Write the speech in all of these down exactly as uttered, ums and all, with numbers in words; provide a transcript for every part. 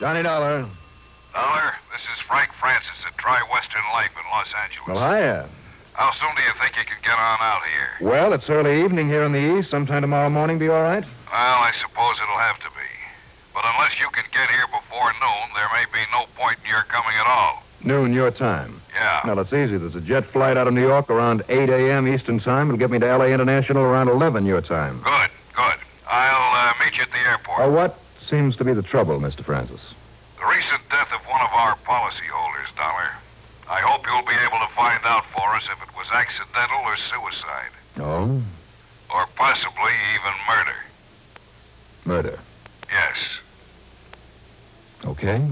Johnny Dollar. Dollar, this is Frank Francis at Tri-Western Life in Los Angeles. Well, hiya. How soon do you think you can get on out here? Well, it's early evening here in the east. Sometime tomorrow morning be all right? Well, I suppose it'll have to be. But unless you can get here before noon, there may be no point in your coming at all. Noon your time. Yeah. Well, it's easy. There's a jet flight out of New York around eight a.m. Eastern time. It'll get me to L A International around eleven your time. Good, good. I'll uh, meet you at the airport. Oh, what seems to be the trouble, Mister Francis? The recent death of one of our policyholders, Dollar. I hope you'll be able to find out for us if it was accidental or suicide. Oh? Or possibly even murder. Murder. Yes. Okay.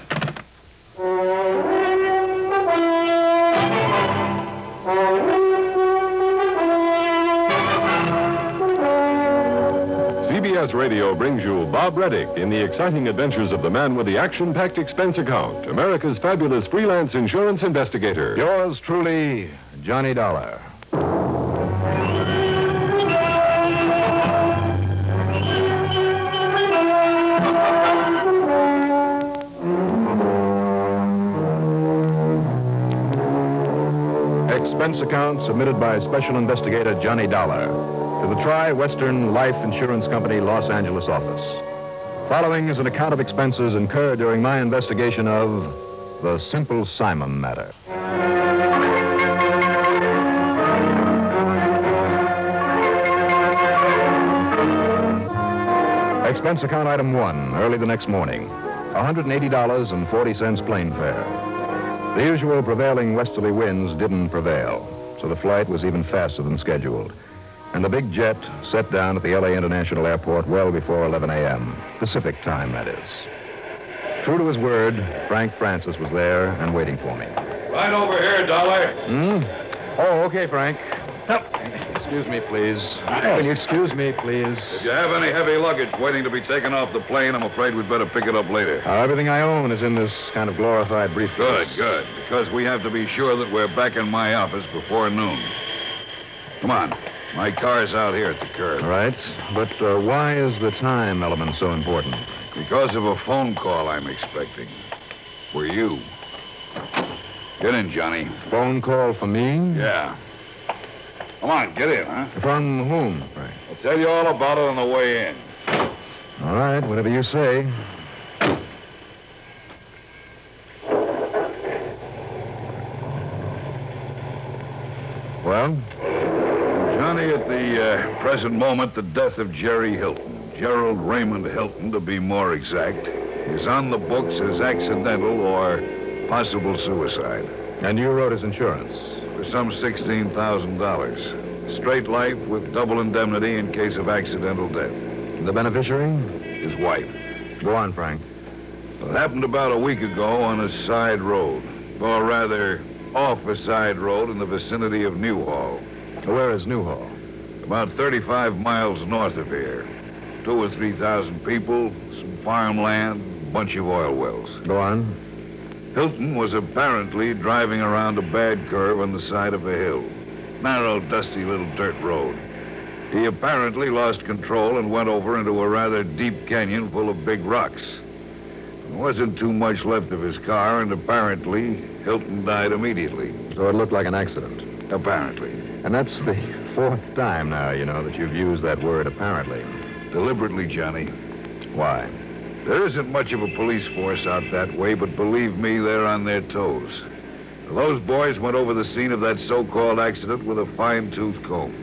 C B S Radio brings you Bob Reddick in the exciting adventures of the man with the action-packed expense account, America's fabulous freelance insurance investigator. Yours truly, Johnny Dollar. Expense account submitted by Special Investigator Johnny Dollar to the Tri-Western Life Insurance Company, Los Angeles office. Following is an account of expenses incurred during my investigation of the Simple Simon matter. Expense account item one, early the next morning. one hundred eighty dollars and forty cents plane fare. The usual prevailing westerly winds didn't prevail, so the flight was even faster than scheduled. And the big jet set down at the L A International Airport well before eleven a.m. Pacific time, that is. True to his word, Frank Francis was there and waiting for me. Right over here, Dollar. Hmm? Oh, okay, Frank. Oh, excuse me, please. Can you excuse me, please? If you have any heavy luggage waiting to be taken off the plane, I'm afraid we'd better pick it up later. Uh, everything I own is in this kind of glorified briefcase. Good, good. Because we have to be sure that we're back in my office before noon. Come on. My car's out here at the curb. All right. But uh, why is the time element so important? Because of a phone call I'm expecting. For you. Get in, Johnny. Phone call for me? Yeah. Come on, get in, huh? From whom, Frank? I'll tell you all about it on the way in. All right, whatever you say. Well? Johnny, at the uh, present moment, the death of Jerry Hilton, Gerald Raymond Hilton, to be more exact, is on the books as accidental or possible suicide. And you wrote his insurance? For some sixteen thousand dollars. Straight life with double indemnity in case of accidental death. The beneficiary? His wife. Go on, Frank. It happened about a week ago on a side road. Or rather, off a side road in the vicinity of Newhall. Where is Newhall? About thirty-five miles north of here. Two or three thousand people, some farmland, a bunch of oil wells. Go on. Hilton was apparently driving around a bad curve on the side of a hill. Narrow, dusty little dirt road. He apparently lost control and went over into a rather deep canyon full of big rocks. There wasn't too much left of his car, and apparently Hilton died immediately. So it looked like an accident? Apparently. And that's the fourth time now, you know, that you've used that word apparently. Deliberately, Johnny. Why? There isn't much of a police force out that way, but believe me, they're on their toes. Those boys went over the scene of that so-called accident with a fine-tooth comb.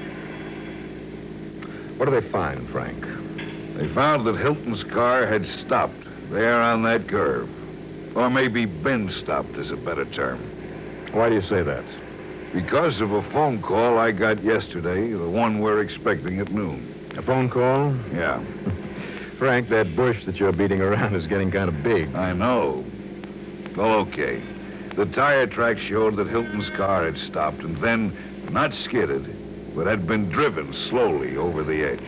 What do they find, Frank? They found that Hilton's car had stopped there on that curve. Or maybe been stopped is a better term. Why do you say that? Because of a phone call I got yesterday, the one we're expecting at noon. A phone call? Yeah. Frank, that bush that you're beating around is getting kind of big. I know. Well, okay. The tire tracks showed that Hilton's car had stopped and then not skidded, but had been driven slowly over the edge.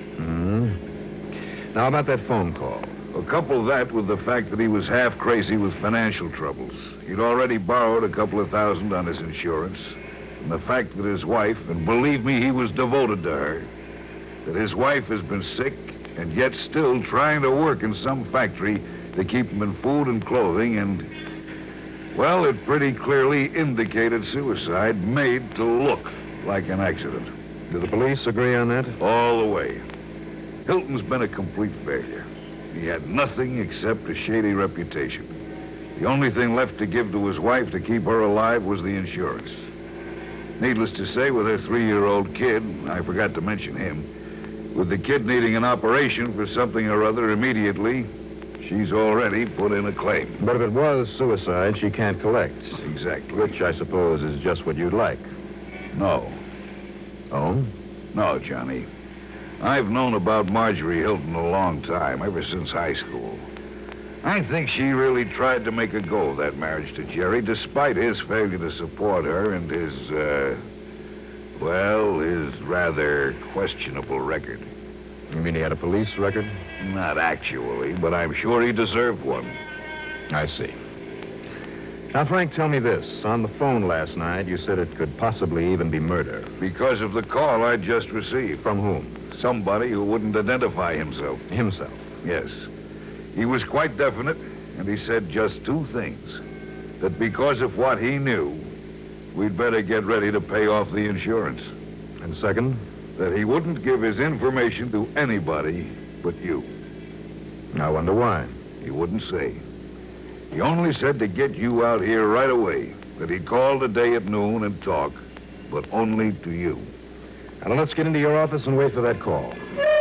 Hmm. Now, about that phone call. Well, couple that with the fact that he was half crazy with financial troubles. He'd already borrowed a couple of thousand on his insurance. And the fact that his wife, and believe me, he was devoted to her, that his wife has been sick and yet still trying to work in some factory to keep him in food and clothing, and, well, it pretty clearly indicated suicide made to look like an accident. Do the police agree on that? All the way. Hilton's been a complete failure. He had nothing except a shady reputation. The only thing left to give to his wife to keep her alive was the insurance. Needless to say, with her three-year-old kid, I forgot to mention him, with the kid needing an operation for something or other immediately, she's already put in a claim. But if it was suicide, she can't collect. Exactly. Which, I suppose, is just what you'd like. No. Oh? No, Johnny. I've known about Marjorie Hilton a long time, ever since high school. I think she really tried to make a go of that marriage to Jerry, despite his failure to support her and his, uh, well, his rather questionable record. You mean he had a police record? Not actually, but I'm sure he deserved one. I see. Now, Frank, tell me this. On the phone last night, you said it could possibly even be murder. Because of the call I just received. From whom? Somebody who wouldn't identify himself. Himself? Yes. He was quite definite, and he said just two things. That because of what he knew, we'd better get ready to pay off the insurance. And second? That he wouldn't give his information to anybody but you. I wonder why. He wouldn't say. He only said to get you out here right away, that he'd call today at noon and talk, but only to you. Now, let's get into your office and wait for that call.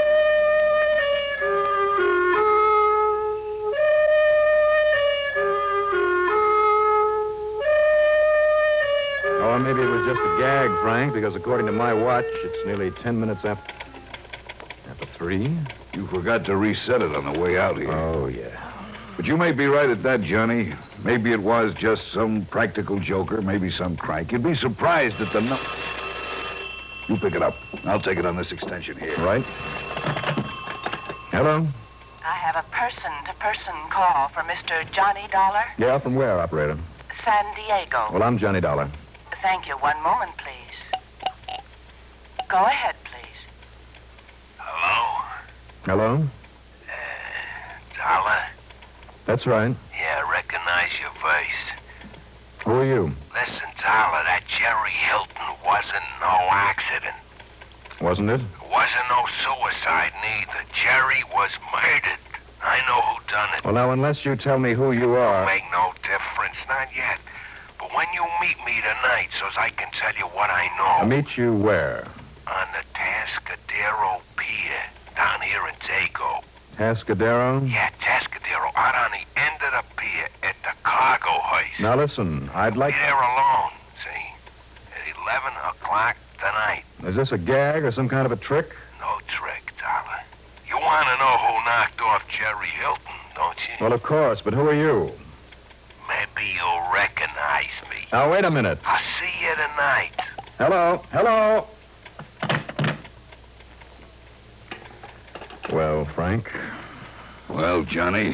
Or maybe it was just a gag, Frank, because according to my watch, it's nearly ten minutes after... after three? You forgot to reset it on the way out here. Oh, yeah. But you may be right at that, Johnny. Maybe it was just some practical joker, maybe some crank. You'd be surprised at the... No- you pick it up. I'll take it on this extension here. Right. Hello? I have a person-to-person call for Mister Johnny Dollar. Yeah, from where, operator? San Diego. Well, I'm Johnny Dollar. Thank you. One moment, please. Go ahead, please. Hello? Hello? Uh, Dollar? That's right. Yeah, I recognize your voice. Who are you? Listen, Dollar, that Jerry Hilton wasn't no accident. Wasn't it? It wasn't no suicide neither. Jerry was murdered. I know who done it. Well, now, unless you tell me who you are... Make no difference, not yet. But when you meet me tonight, so's I can tell you what I know. I'll meet you where? On the Tascadero Pier, down here in Dago. Tascadero? Yeah, Tascadero, out on the end of the pier at the cargo hoist. Now, listen, I'd like... Be there alone, see? At eleven o'clock tonight. Is this a gag or some kind of a trick? No trick, Dollar. You want to know who knocked off Jerry Hilton, don't you? Well, of course, but who are you? Maybe you'll recognize me. Now, wait a minute. I'll see you tonight. Hello? Hello? Well, Frank? Well, Johnny...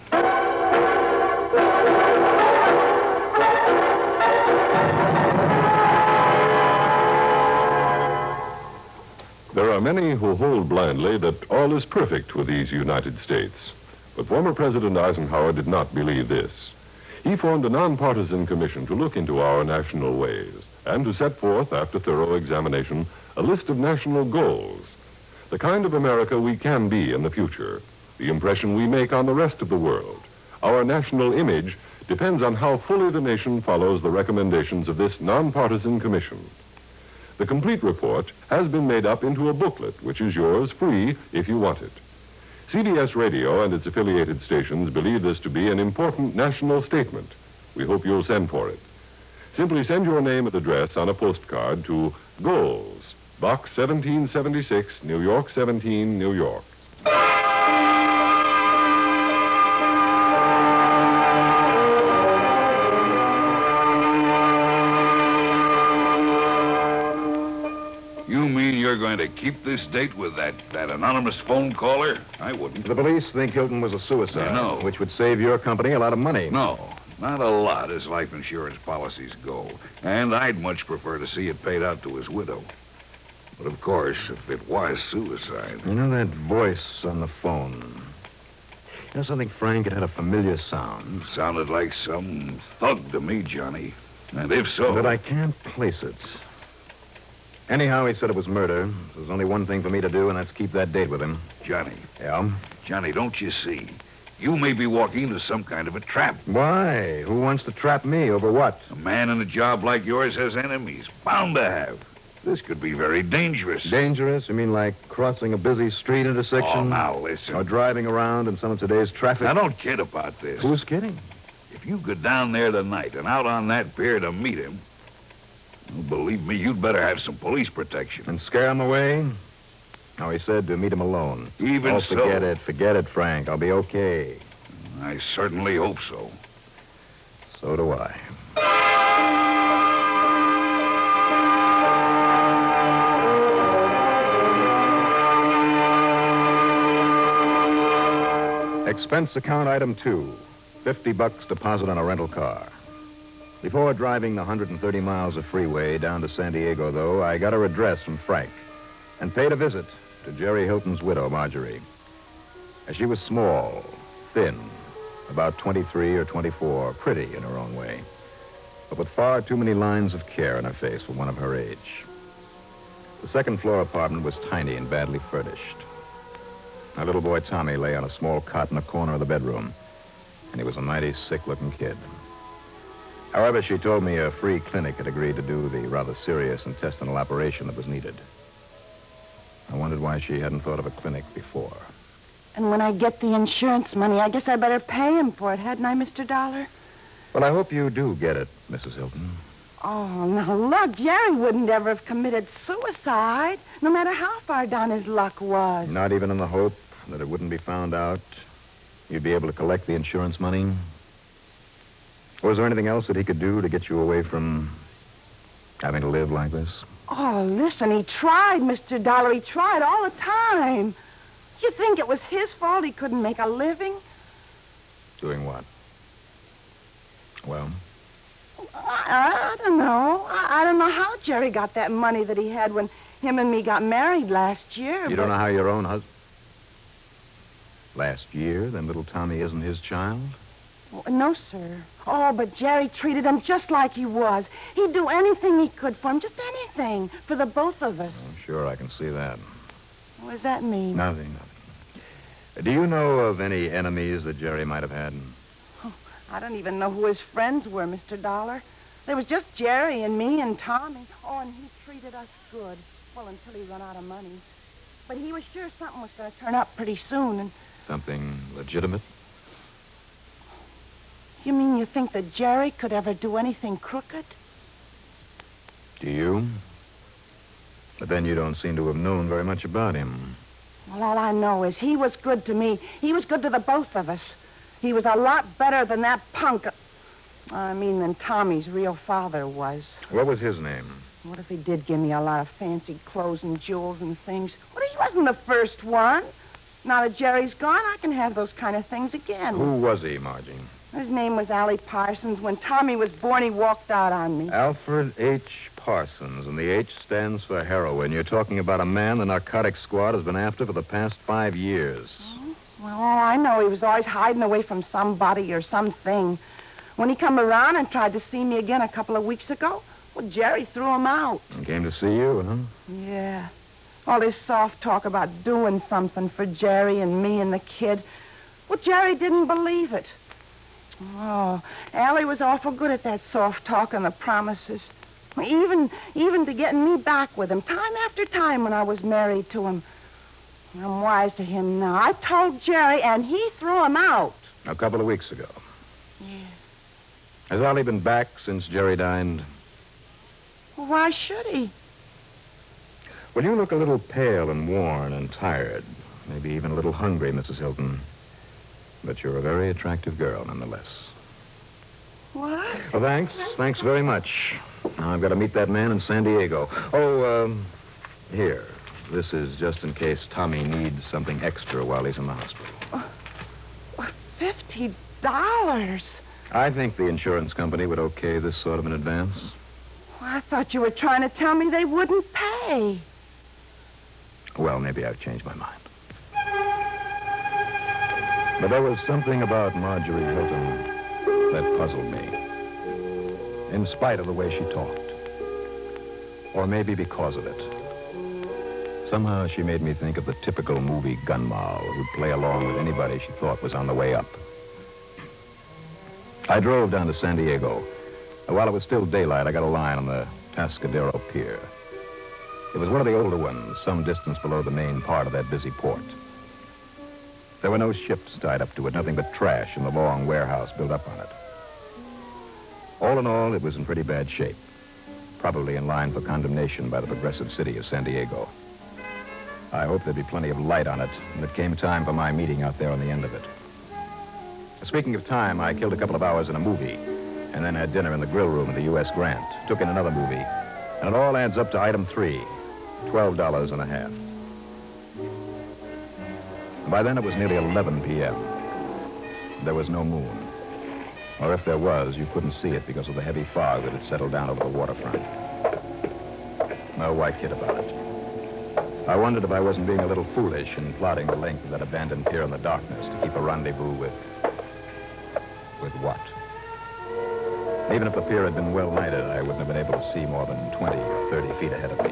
There are many who hold blindly that all is perfect with these United States. But former President Eisenhower did not believe this. He formed a nonpartisan commission to look into our national ways and to set forth, after thorough examination, a list of national goals. The kind of America we can be in the future, the impression we make on the rest of the world. Our national image depends on how fully the nation follows the recommendations of this nonpartisan commission. The complete report has been made up into a booklet, which is yours free if you want it. C B S Radio and its affiliated stations believe this to be an important national statement. We hope you'll send for it. Simply send your name and address on a postcard to Goals, Box seventeen seventy-six, New York seventeen, New York. You mean you're going to keep this date with that, that anonymous phone caller? I wouldn't. The police think Hilton was a suicide. I know. Which would save your company a lot of money. No, not a lot as life insurance policies go. And I'd much prefer to see it paid out to his widow. But of course, if it was suicide... You know that voice on the phone? You know something, Frank? It had a familiar sound. Sounded like some thug to me, Johnny. And if so... But I can't place it. Anyhow, he said it was murder. There's only one thing for me to do, and that's keep that date with him. Johnny. Yeah? Johnny, don't you see? You may be walking into some kind of a trap. Why? Who wants to trap me? Over what? A man in a job like yours has enemies. Bound to have. This could be very dangerous. Dangerous? You mean like crossing a busy street intersection? Oh, now listen. Or driving around in some of today's traffic? Now, don't kid about this. Who's kidding? If you go down there tonight and out on that pier to meet him, well, believe me, you'd better have some police protection. And scare him away? No, he said to meet him alone. Even oh, so... forget it. Forget it, Frank. I'll be okay. I certainly hope so. So do I. Expense account item two. Fifty bucks deposit on a rental car. Before driving the one hundred thirty miles of freeway down to San Diego, though, I got her address from Frank and paid a visit to Jerry Hilton's widow, Marjorie. She was small, thin, about twenty-three or twenty-four, pretty in her own way, but with far too many lines of care in her face for one of her age. The second floor apartment was tiny and badly furnished. My little boy Tommy lay on a small cot in the corner of the bedroom, and he was a mighty sick-looking kid. However, she told me a free clinic had agreed to do the rather serious intestinal operation that was needed. I wondered why she hadn't thought of a clinic before. And when I get the insurance money, I guess I better pay him for it, hadn't I, Mister Dollar? Well, I hope you do get it, Missus Hilton. Oh, now, look, Jerry wouldn't ever have committed suicide, no matter how far down his luck was. Not even in the hope that it wouldn't be found out you'd be able to collect the insurance money? Or was there anything else that he could do to get you away from having to live like this? Oh, listen, he tried, Mister Dollar. He tried all the time. You think it was his fault he couldn't make a living? Doing what? Well? I, I don't know. I, I don't know how Jerry got that money that he had when him and me got married last year. You but... don't know how your own husband... Last year, then little Tommy isn't his child? Oh, no, sir. Oh, but Jerry treated him just like he was. He'd do anything he could for him, just anything, for the both of us. Oh, sure, I can see that. What does that mean? Nothing, nothing. Do you know of any enemies that Jerry might have had? Oh, I don't even know who his friends were, Mister Dollar. There was just Jerry and me and Tommy. Oh, and he treated us good. Well, until he run out of money. But he was sure something was going to turn up pretty soon, and... Something legitimate? You mean you think that Jerry could ever do anything crooked? Do you? But then you don't seem to have known very much about him. Well, all I know is he was good to me. He was good to the both of us. He was a lot better than that punk. I mean, than Tommy's real father was. What was his name? What if he did give me a lot of fancy clothes and jewels and things? Well, he wasn't the first one. Now that Jerry's gone, I can have those kind of things again. Who was he, Margie? His name was Allie Parsons. When Tommy was born, he walked out on me. Alfred H. Parsons, and the H stands for heroin. You're talking about a man the narcotics squad has been after for the past five years. Oh, well, all I know, he was always hiding away from somebody or something. When he come around and tried to see me again a couple of weeks ago, well, Jerry threw him out. And came to see you, huh? Yeah. All this soft talk about doing something for Jerry and me and the kid. Well, Jerry didn't believe it. Oh, Allie was awful good at that soft talk and the promises. Even, even to getting me back with him, time after time when I was married to him. I'm wise to him now. I told Jerry, and he threw him out. A couple of weeks ago. Yeah. Has Ollie been back since Jerry died? Well, why should he? Well, you look a little pale and worn and tired. Maybe even a little hungry, Missus Hilton. But you're a very attractive girl, nonetheless. What? Well, thanks. Thanks very much. Now I've got to meet that man in San Diego. Oh, um, here. This is just in case Tommy needs something extra while he's in the hospital. Oh, fifty dollars? I think the insurance company would okay this sort of an advance. Well, I thought you were trying to tell me they wouldn't pay. Well, maybe I've changed my mind. But there was something about Marjorie Hilton that puzzled me, in spite of the way she talked. Or maybe because of it. Somehow she made me think of the typical movie gun moll who'd play along with anybody she thought was on the way up. I drove down to San Diego. While it was still daylight, I got a line on the Tascadero Pier. It was one of the older ones, some distance below the main part of that busy port. There were no ships tied up to it, nothing but trash in the long warehouse built up on it. All in all, it was in pretty bad shape, probably in line for condemnation by the progressive city of San Diego. I hoped there'd be plenty of light on it when it came time for my meeting out there on the end of it. Speaking of time, I killed a couple of hours in a movie, and then had dinner in the grill room at the U S Grant, took in another movie, and it all adds up to item three, twelve dollars and a half. By then, it was nearly eleven p.m. There was no moon. Or if there was, you couldn't see it because of the heavy fog that had settled down over the waterfront. No, why kid about it? I wondered if I wasn't being a little foolish in plotting the length of that abandoned pier in the darkness to keep a rendezvous with... with what? Even if the pier had been well lighted, I wouldn't have been able to see more than twenty or thirty feet ahead of me.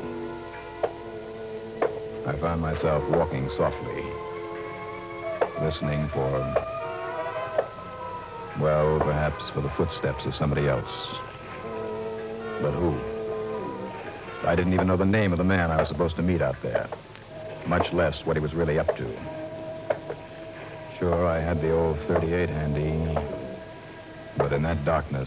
I found myself walking softly, listening for, well, perhaps for the footsteps of somebody else. But who? I didn't even know the name of the man I was supposed to meet out there, much less what he was really up to. Sure, I had the old thirty-eight handy, but in that darkness,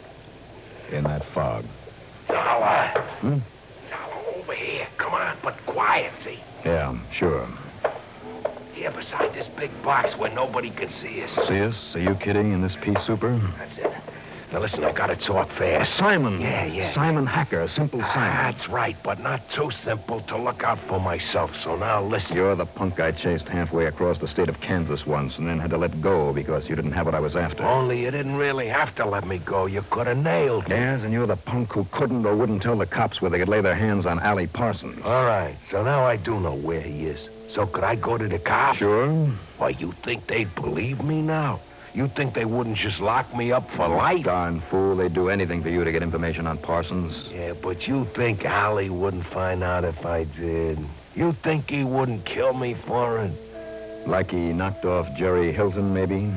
in that fog. Zala. Hmm? Zala, over here. Come on, but quiet, see? Yeah, sure. Here beside this big box where nobody can see us. See us? Are you kidding in this pea super? That's it. Now listen, I've got to talk fast. Simon. Yeah, yeah. Simon Hacker, simple Simon. Ah, that's right, but not too simple to look out for myself. So now listen. You're the punk I chased halfway across the state of Kansas once and then had to let go because you didn't have what I was after. Only you didn't really have to let me go. You could have nailed me. Yes, and you're the punk who couldn't or wouldn't tell the cops where they could lay their hands on Allie Parsons. All right, so now I do know where he is. So could I go to the cops? Sure. Why, you think they'd believe me now? You think they wouldn't just lock me up for life? Darn fool, they'd do anything for you to get information on Parsons. Yeah, but you think Allie wouldn't find out if I did? You think he wouldn't kill me for it? Like he knocked off Jerry Hilton, maybe?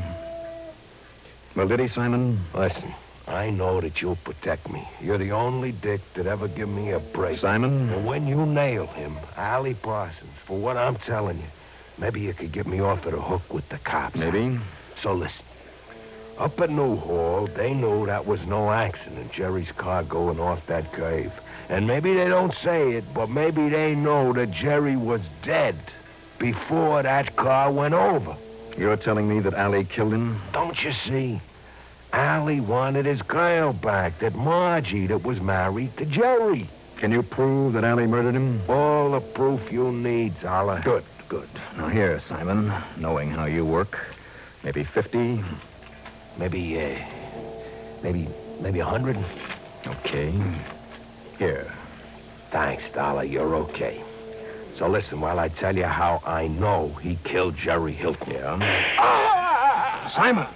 Well, did he, Simon? Listen, I know that you'll protect me. You're the only dick that ever give me a break. Simon? And when you nail him, Allie Parsons, for what I'm telling you, maybe you could get me off of the hook with the cops. Maybe. So listen. Up at Newhall, they knew that was no accident, Jerry's car going off that curve. And maybe they don't say it, but maybe they know that Jerry was dead before that car went over. You're telling me that Allie killed him? Don't you see? Allie wanted his girl back, that Margie that was married to Jerry. Can you prove that Allie murdered him? All the proof you need, Zolla. Good, good. Now here, Simon, knowing how you work, maybe fifty... Maybe, uh, maybe, maybe a hundred. Okay. Here. Thanks, Dollar. You're okay. So listen, while I tell you how I know he killed Jerry Hilton. Yeah? Ah! Simon!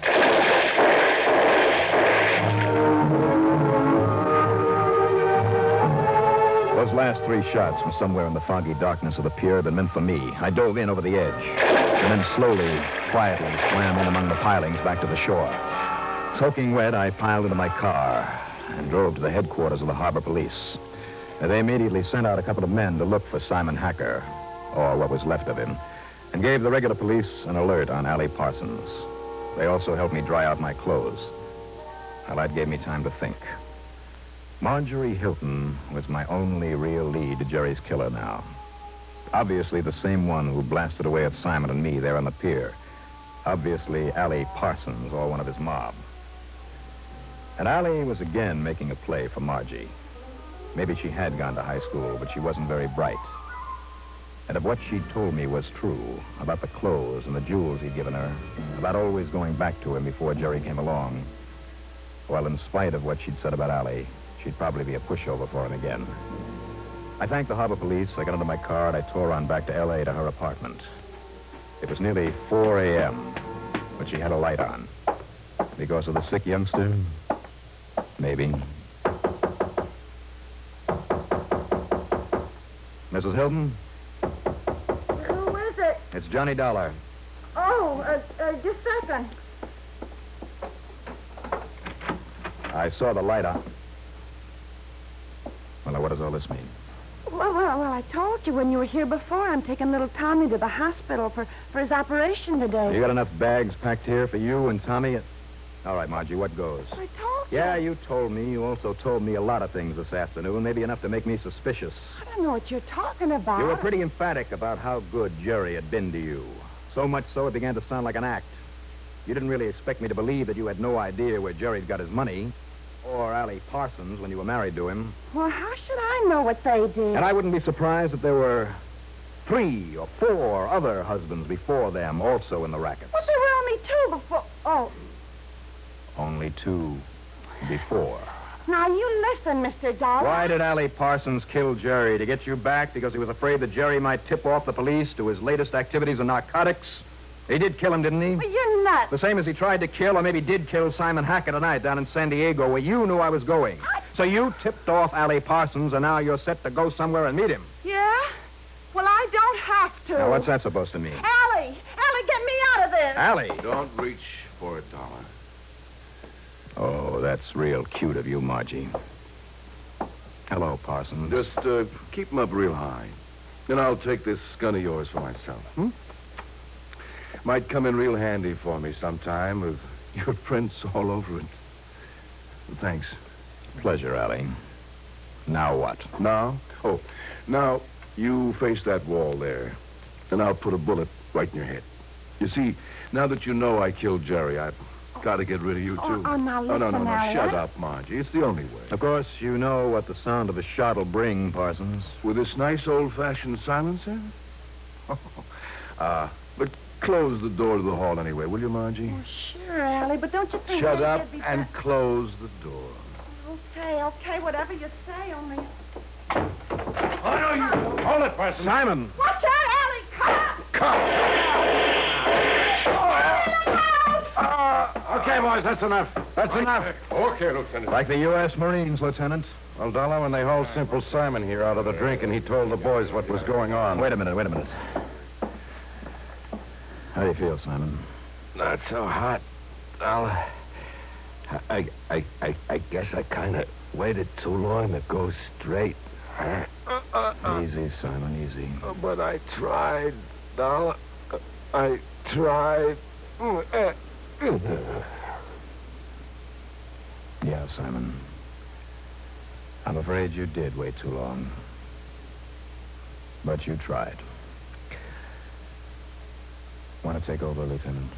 Those last three shots from somewhere in the foggy darkness of the pier had been meant for me. I dove in over the edge, and then slowly, quietly swam in among the pilings back to the shore. Soaking wet, I piled into my car and drove to the headquarters of the harbor police. They immediately sent out a couple of men to look for Simon Hacker, or what was left of him, and gave the regular police an alert on Allie Parsons. They also helped me dry out my clothes. Well, that gave me time to think. Marjorie Hilton was my only real lead to Jerry's killer now. Obviously the same one who blasted away at Simon and me there on the pier. Obviously Allie Parsons, or one of his mob. And Allie was again making a play for Margie. Maybe she had gone to high school, but she wasn't very bright. And if what she'd told me was true, about the clothes and the jewels he'd given her, about always going back to him before Jerry came along, well, in spite of what she'd said about Allie, she'd probably be a pushover for him again. I thanked the harbor police. I got into my car and I tore on back to L A to her apartment. It was nearly four a.m., but she had a light on. Because of the sick youngster? Maybe. Missus Hilton? Who is it? It's Johnny Dollar. Oh, uh, uh, just a second. I saw the light on. Well, now, what does all this mean? Well, well, well, I told you when you were here before, I'm taking little Tommy to the hospital for, for his operation today. You got enough bags packed here for you and Tommy? All right, Margie, what goes? I told you. Yeah, you told me. You also told me a lot of things this afternoon, maybe enough to make me suspicious. I don't know what you're talking about. You were pretty emphatic about how good Jerry had been to you. So much so it began to sound like an act. You didn't really expect me to believe that you had no idea where Jerry'd got his money, or Allie Parsons when you were married to him. Well, how should I know what they did? And I wouldn't be surprised if there were three or four other husbands before them also in the racket. But there were only two before... Oh. Only two before. Now, you listen, Mister Dollar. Why did Allie Parsons kill Jerry? To get you back because he was afraid that Jerry might tip off the police to his latest activities in narcotics? He did kill him, didn't he? Well, you're nuts. The same as he tried to kill, or maybe did kill Simon Hackett tonight down in San Diego, where you knew I was going. I... So you tipped off Allie Parsons, and now you're set to go somewhere and meet him. Yeah? Well, I don't have to. Now, what's that supposed to mean? Allie! Allie, get me out of this! Allie! Don't reach for it, Dollar. Oh, that's real cute of you, Margie. Hello, Parsons. Just uh, keep 'em up real high. Then I'll take this gun of yours for myself. Hmm? Might come in real handy for me sometime with your prints all over it. Thanks. Pleasure, Allie. Now what? Now? Oh, now you face that wall there, and I'll put a bullet right in your head. You see, now that you know I killed Jerry, I've got to get rid of you, too. Oh, oh now listen, oh, no, no, no. Allie. Shut up, Margie. It's the only way. Of course, you know what the sound of a shot will bring, Parsons. With this nice old-fashioned silencer? Oh, uh, but close the door to the hall anyway, will you, Margie? Oh, sure, Allie, but don't you think... Shut maybe up it'd be and better- close the door. Okay, okay, whatever you say, only... Oh, no, you... Hold it, Parsons. Simon! Watch out, Allie! Come! Come! Uh, okay, boys, that's enough. That's enough. Okay, Lieutenant. Like the U S Marines, Lieutenant. Well, Dollar, when they hauled Simple Simon here out of the drink and he told the boys what was going on. Wait a minute, wait a minute. How do you feel, Simon? Not so hot, Dollar. I, I, I, I guess I kind of waited too long to go straight. Huh? Uh, uh, uh, Easy, Simon, easy. uh, but I tried, Dollar. Uh, I tried. Mm, uh, uh. Yeah, Simon. I'm afraid you did wait too long. But you tried. Want to take over, Lieutenant?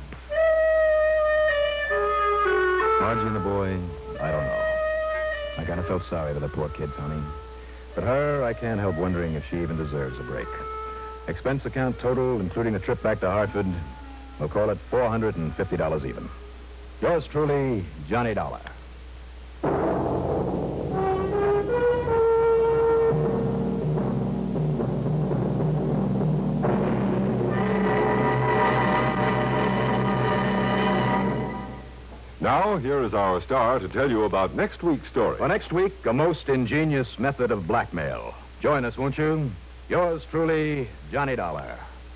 Margie and the boy, I don't know. I kind of felt sorry for the poor kid, Tommy. But her, I can't help wondering if she even deserves a break. Expense account total, including the trip back to Hartford, we'll call it four hundred fifty dollars even. Yours truly, Johnny Dollar. Now, here is our star to tell you about next week's story. For next week, a most ingenious method of blackmail. Join us, won't you? Yours truly, Johnny Dollar.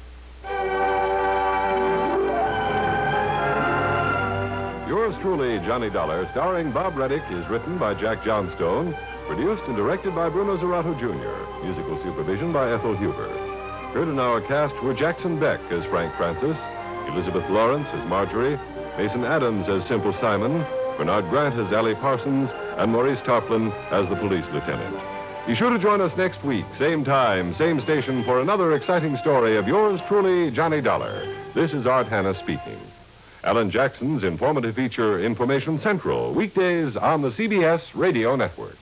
Yours truly, Johnny Dollar, starring Bob Reddick, is written by Jack Johnstone, produced and directed by Bruno Zerato Junior, musical supervision by Ethel Huber. Heard in our cast were Jackson Beck as Frank Francis, Elizabeth Lawrence as Marjorie, Mason Adams as Simple Simon, Bernard Grant as Allie Parsons, and Maurice Tarplin as the police lieutenant. Be sure to join us next week, same time, same station, for another exciting story of yours truly, Johnny Dollar. This is Art Hanna speaking. Alan Jackson's informative feature, Information Central, weekdays on the C B S Radio Network.